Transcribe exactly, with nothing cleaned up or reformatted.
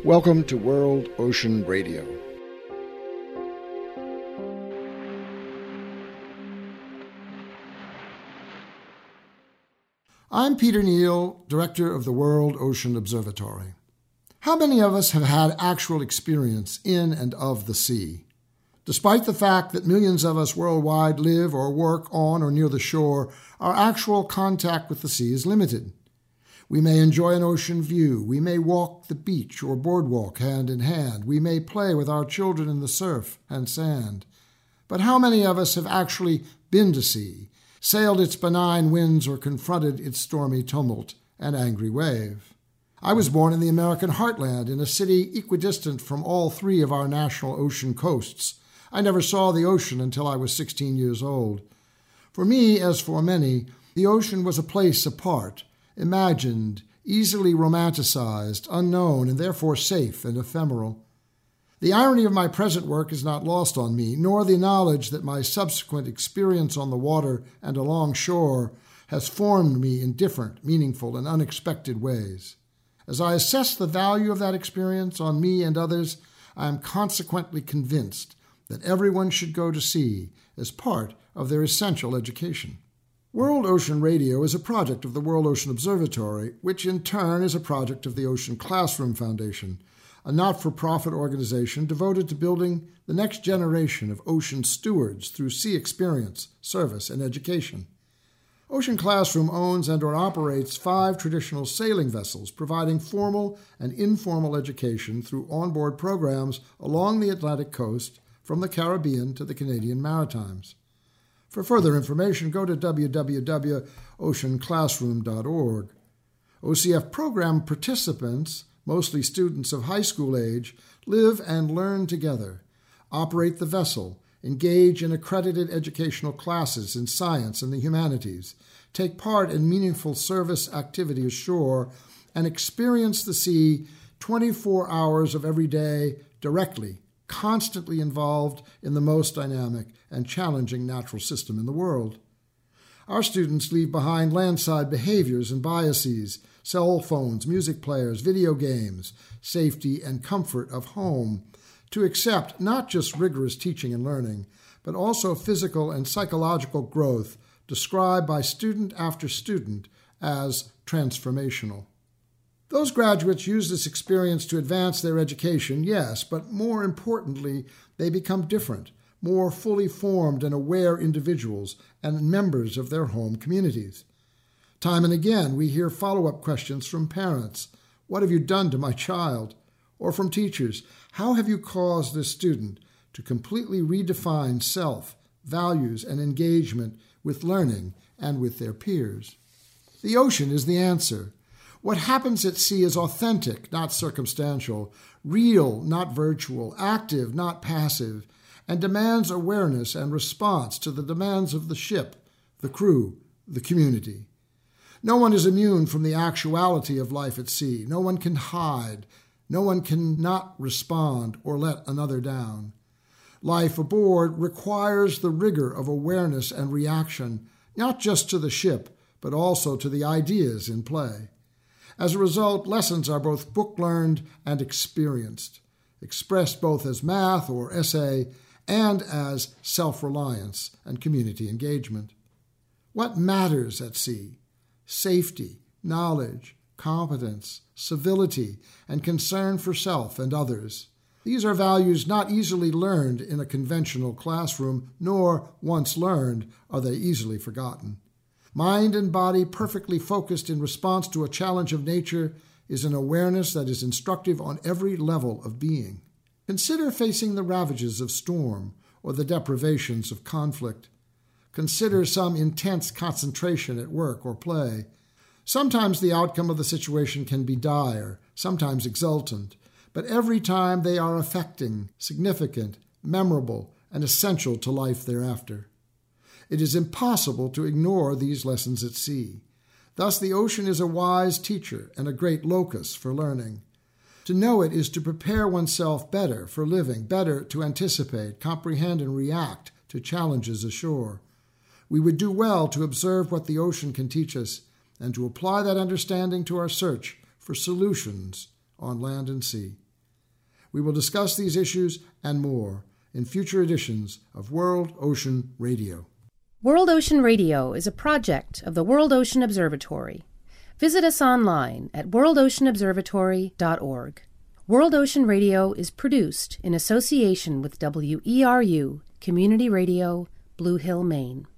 Welcome to World Ocean Radio. I'm Peter Neal, Director of the World Ocean Observatory. How many of us have had actual experience in and of the sea? Despite the fact that millions of us worldwide live or work on or near the shore, our actual contact with the sea is limited. We may enjoy an ocean view, we may walk the beach or boardwalk hand in hand, we may play with our children in the surf and sand. But how many of us have actually been to sea, sailed its benign winds, or confronted its stormy tumult and angry wave? I was born in the American heartland, in a city equidistant from all three of our national ocean coasts. I never saw the ocean until I was sixteen years old. For me, as for many, the ocean was a place apart, imagined, easily romanticized, unknown, and therefore safe and ephemeral. The irony of my present work is not lost on me, nor the knowledge that my subsequent experience on the water and along shore has formed me in different, meaningful, and unexpected ways. As I assess the value of that experience on me and others, I am consequently convinced that everyone should go to sea as part of their essential education. World Ocean Radio is a project of the World Ocean Observatory, which in turn is a project of the Ocean Classroom Foundation, a not-for-profit organization devoted to building the next generation of ocean stewards through sea experience, service, and education. Ocean Classroom owns and or operates five traditional sailing vessels, providing formal and informal education through onboard programs along the Atlantic coast, from the Caribbean to the Canadian Maritimes. For further information, go to w w w dot ocean classroom dot org. O C F program participants, mostly students of high school age, live and learn together, operate the vessel, engage in accredited educational classes in science and the humanities, take part in meaningful service activity ashore, and experience the sea twenty-four hours of every day directly, constantly involved in the most dynamic and challenging natural system in the world. Our students leave behind landside behaviors and biases, cell phones, music players, video games, safety and comfort of home, to accept not just rigorous teaching and learning, but also physical and psychological growth described by student after student as transformational. Those graduates use this experience to advance their education, yes, but more importantly, they become different, more fully formed and aware individuals and members of their home communities. Time and again, we hear follow-up questions from parents. What have you done to my child? Or from teachers, how have you caused this student to completely redefine self, values, and engagement with learning and with their peers? The ocean is the answer. What happens at sea is authentic, not circumstantial, real, not virtual, active, not passive, and demands awareness and response to the demands of the ship, the crew, the community. No one is immune from the actuality of life at sea. No one can hide. No one can not respond or let another down. Life aboard requires the rigor of awareness and reaction, not just to the ship, but also to the ideas in play. As a result, lessons are both book-learned and experienced, expressed both as math or essay and as self-reliance and community engagement. What matters at sea? Safety, knowledge, competence, civility, and concern for self and others. These are values not easily learned in a conventional classroom, nor, once learned, are they easily forgotten. Mind and body perfectly focused in response to a challenge of nature is an awareness that is instructive on every level of being. Consider facing the ravages of storm or the deprivations of conflict. Consider some intense concentration at work or play. Sometimes the outcome of the situation can be dire, sometimes exultant, but every time they are affecting, significant, memorable, and essential to life thereafter. It is impossible to ignore these lessons at sea. Thus, the ocean is a wise teacher and a great locus for learning. To know it is to prepare oneself better for living, better to anticipate, comprehend, and react to challenges ashore. We would do well to observe what the ocean can teach us and to apply that understanding to our search for solutions on land and sea. We will discuss these issues and more in future editions of World Ocean Radio. World Ocean Radio is a project of the World Ocean Observatory. Visit us online at world ocean observatory dot org. World Ocean Radio is produced in association with W E R U Community Radio, Blue Hill, Maine.